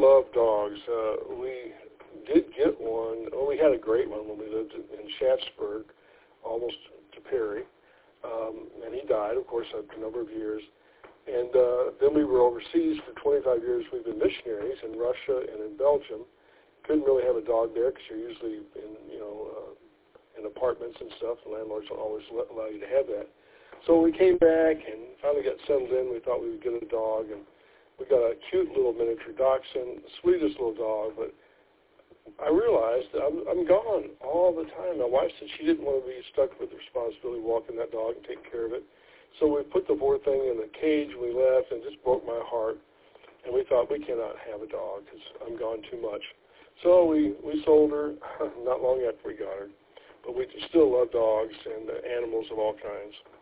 love dogs. We did get one. Oh, we had a great one when we lived in Schaffsburg, almost to Perry. And he died, of course, after a number of years. And then we were overseas for 25 years. We've been missionaries in Russia and in Belgium. Couldn't really have a dog there because you're usually in apartments and stuff. The landlords don't always allow you to have that. So we came back and finally got settled in. We thought we would get a dog, and we got a cute little miniature dachshund, the sweetest little dog. But I realized that I'm gone all the time. My wife said she didn't want to be stuck with the responsibility of walking that dog and taking care of it. So we put the poor thing in the cage when we left, and it just broke my heart. And we thought, we cannot have a dog because I'm gone too much. So we sold her not long after we got her. But we still love dogs and animals of all kinds.